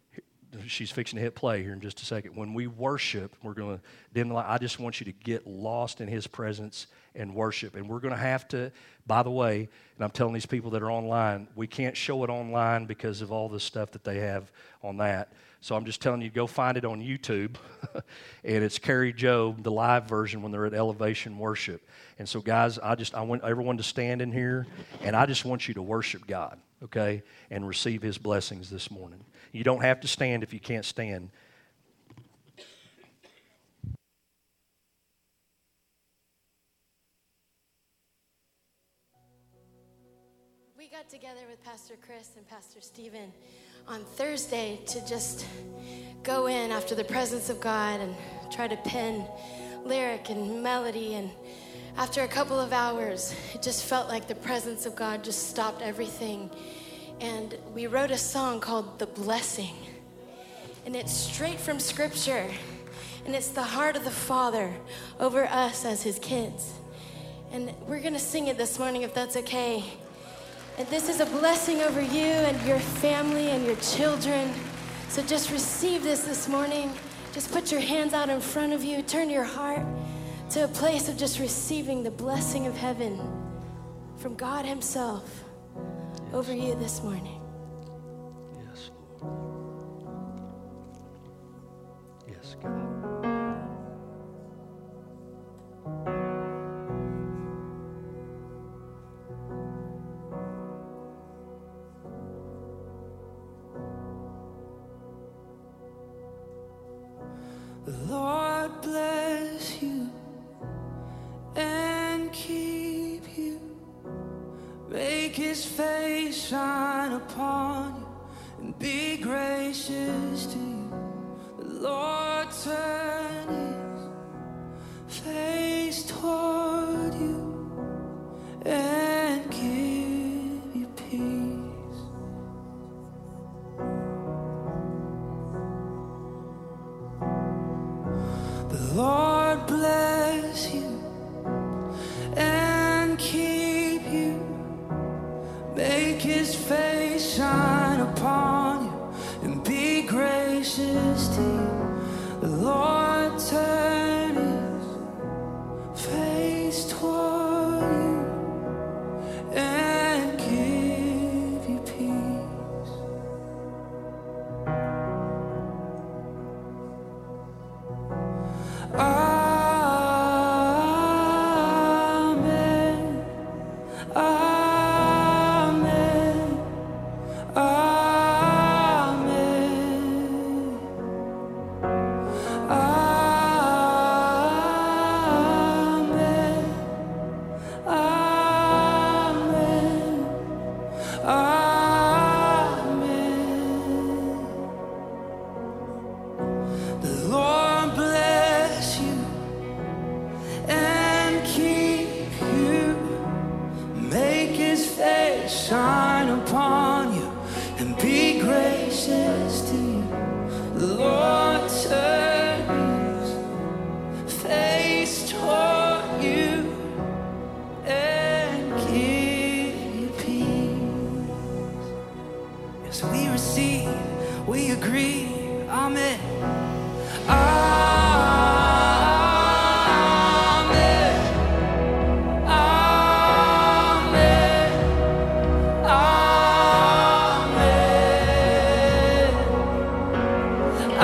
she's fixing to hit play here in just a second. When we worship, we're going to dim the light. I just want you to get lost in His presence and worship. And we're going to have to, by the way, and I'm telling these people that are online, we can't show it online because of all the stuff that they have on that. So I'm just telling you, go find it on YouTube. And it's Carrie Job, the live version when they're at Elevation Worship. And so, guys, I just I want everyone to stand in here, and I just want you to worship God, okay, and receive His blessings this morning. You don't have to stand if you can't stand. We got together with Pastor Chris and Pastor Stephen on Thursday to just go in after the presence of God and try to pen lyric and melody. And after a couple of hours, it just felt like the presence of God just stopped everything. And we wrote a song called The Blessing. And it's straight from Scripture. And it's the heart of the Father over us as His kids. And we're going to sing it this morning if that's okay. And this is a blessing over you and your family and your children. So just receive this this morning. Just put your hands out in front of you. Turn your heart to a place of just receiving the blessing of heaven from God Himself over you this morning. Yes, Lord. Yes, God. The Lord bless you and keep you. Make His face shine upon you and be gracious to you. The Lord turn His face toward you and give you peace. The Lord bless you and keep you. Make His face shine upon you and be gracious to you. The Lord turn His face toward you and give you peace. Amen. Amen. shine upon you and be gracious to you. The Lord turn his face toward you and give you peace. Yes, we receive, we agree. Amen. Amen. Amen. Amen.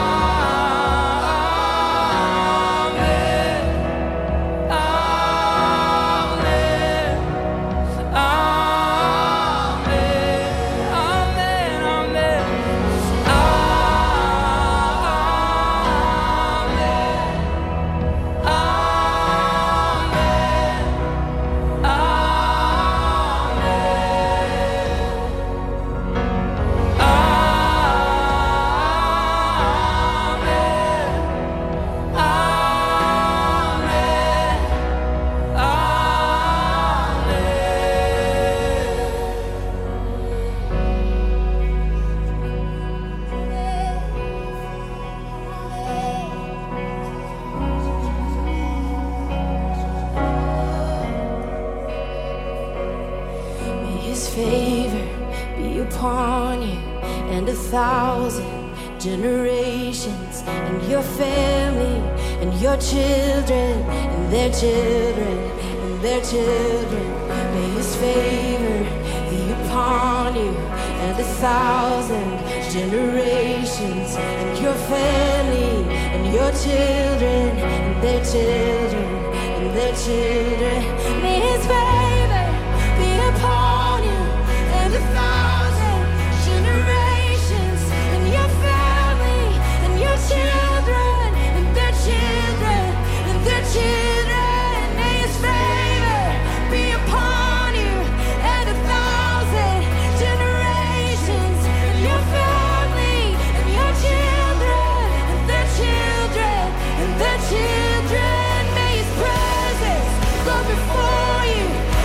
Favor be upon you and a thousand generations, and your family and your children and their children and their children. May his favor be upon you and a thousand generations, and your family and your children and their children and their children. May his favor be upon you and a thousand generations, and your family and your children and their children and their children. May his favor be upon you and a thousand generations, and your family and your children and their children and their children. May his presence go before you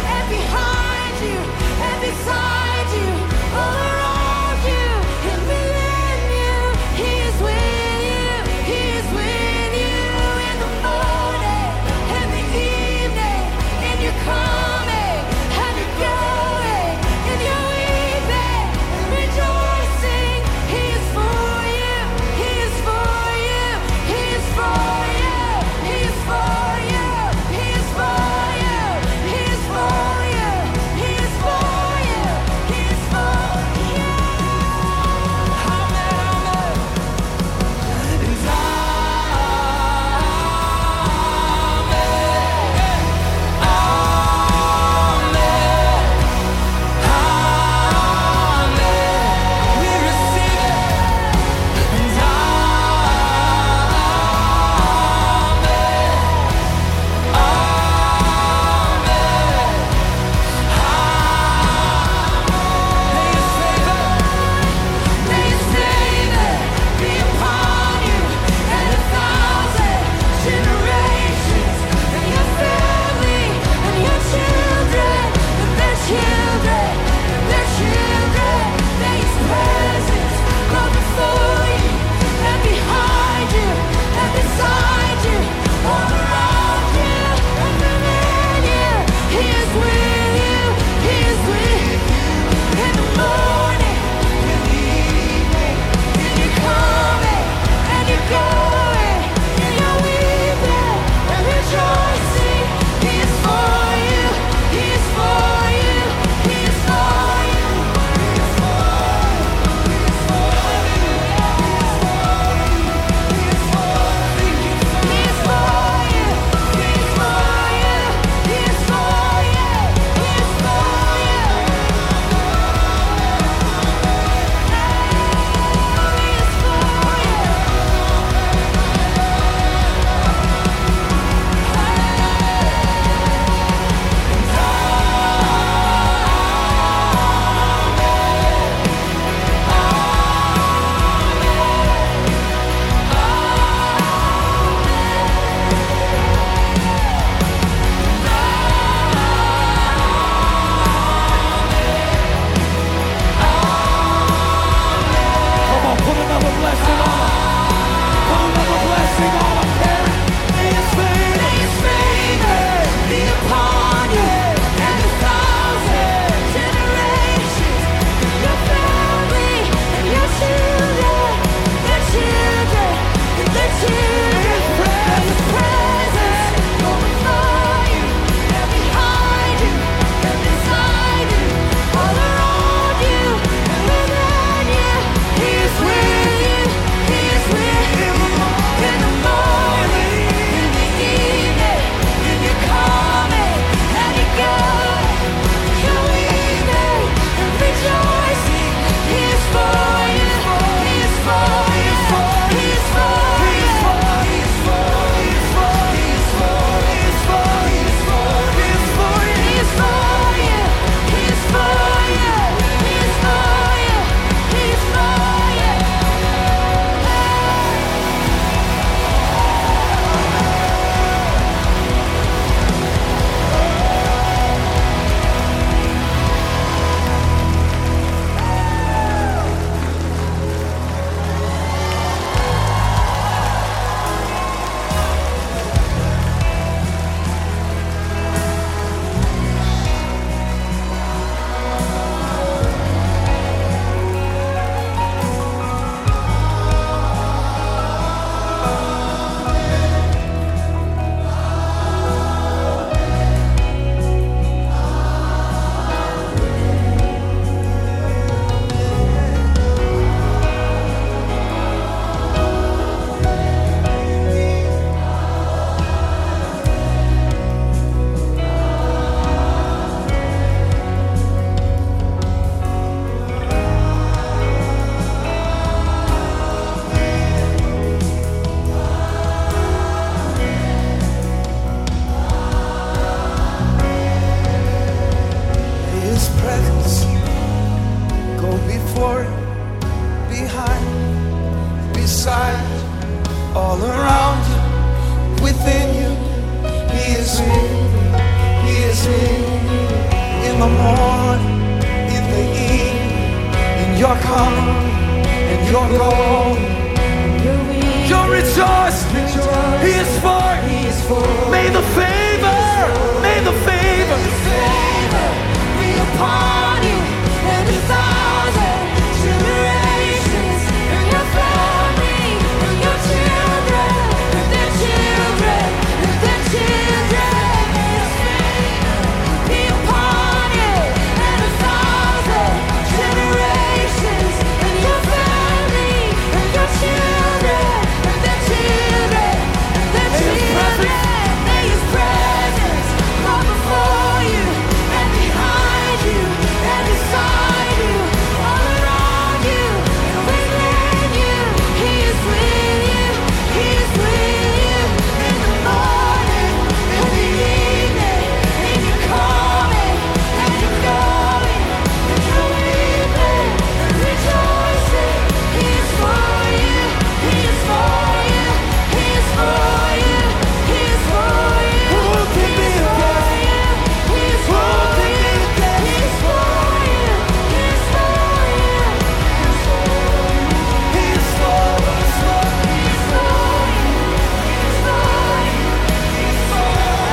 the morning, in the evening, in your coming and your going. Your rejoice, He is for you. May the favor, may the favor be upon you and a thousand generations, and your family, and your children, and their children, and their children. May His favor be upon you and a thousand generations, and your family, and your children, and their children, and their children. May His presence go before you and behind you and beside you, all around you and within you. He is with you. He is with you in the morning, in the evening, in your coming and your going, in your weeping and rejoicing. He is for you. He is for you. He is for you. He is for you. Who can be against you? He is for you. He is for you. He is for you. He is for you. He is for us, Lord. He is for you. He is for you. He is for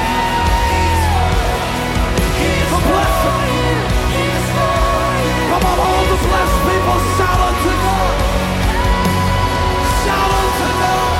you. He is for you. He is for you. Come on, all the blessed people, shout unto God. Shout unto God.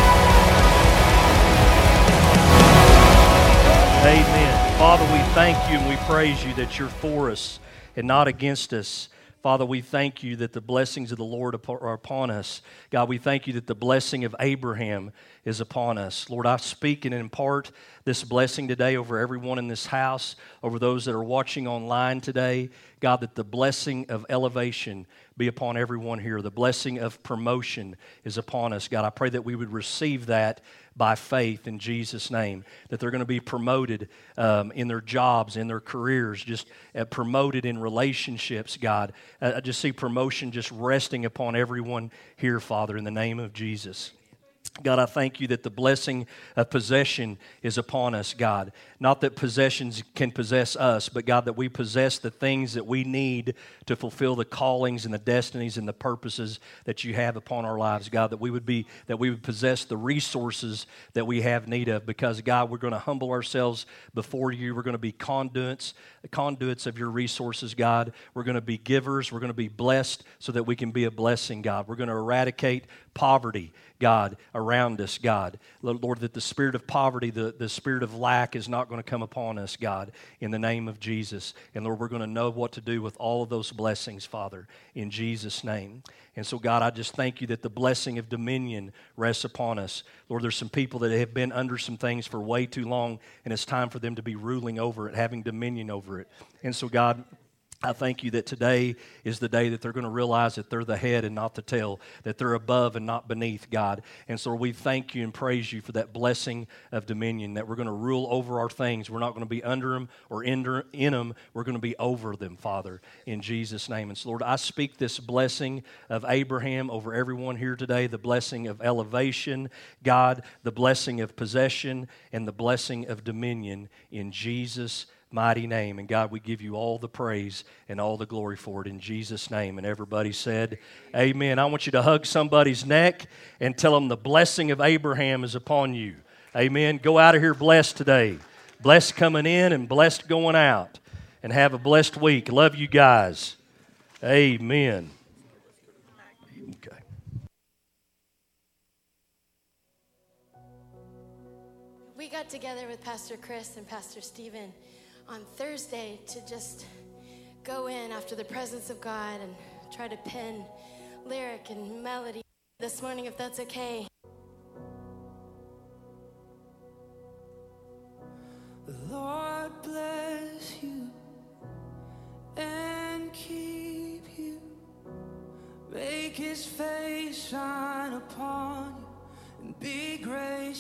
Amen. Father, we thank you and we praise you that you're for us and not against us. Father, we thank you that the blessings of the Lord are upon us. God, we thank you that the blessing of Abraham is upon us. Lord, I speak and impart this blessing today over everyone in this house, over those that are watching online today. God, that the blessing of elevation be upon everyone here. The blessing of promotion is upon us. God, I pray that we would receive that by faith in Jesus' name, that they're going to be promoted um, in their jobs, in their careers, just uh, promoted in relationships, God. Uh, I just see promotion just resting upon everyone here, Father, in the name of Jesus. God, I thank you that the blessing of possession is upon us, God. Not that possessions can possess us, but God, that we possess the things that we need to fulfill the callings and the destinies and the purposes that you have upon our lives, God. That we would be, that we would possess the resources that we have need of, because God, we're going to humble ourselves before you. We're going to be conduits, conduits of your resources, God. We're going to be givers. We're going to be blessed so that we can be a blessing, God. We're going to eradicate poverty, God, around us, God. Lord, that the spirit of poverty, the, the spirit of lack is not going to come upon us, God, in the name of Jesus. And Lord, we're going to know what to do with all of those blessings, Father, in Jesus' name. And so, God, I just thank you that the blessing of dominion rests upon us. Lord, there's some people that have been under some things for way too long, and it's time for them to be ruling over it, having dominion over it. And so, God, I thank you that today is the day that they're going to realize that they're the head and not the tail, that they're above and not beneath, God. And so we thank you and praise you for that blessing of dominion, that we're going to rule over our things. We're not going to be under them or in them. We're going to be over them, Father, in Jesus' name. And so, Lord, I speak this blessing of Abraham over everyone here today, the blessing of elevation, God, the blessing of possession, and the blessing of dominion in Jesus' name. Mighty name. And God, we give you all the praise and all the glory for it in Jesus' name. And everybody said, amen. I want you to hug somebody's neck and tell them the blessing of Abraham is upon you. Amen. Go out of here blessed today. Blessed coming in and blessed going out. And have a blessed week. Love you guys. Amen. Okay. We got together with Pastor Chris and Pastor Stephen on Thursday to just go in after the presence of God and try to pen lyric and melody this morning, if that's okay. The Lord bless you and keep you. Make His face shine upon you and be gracious.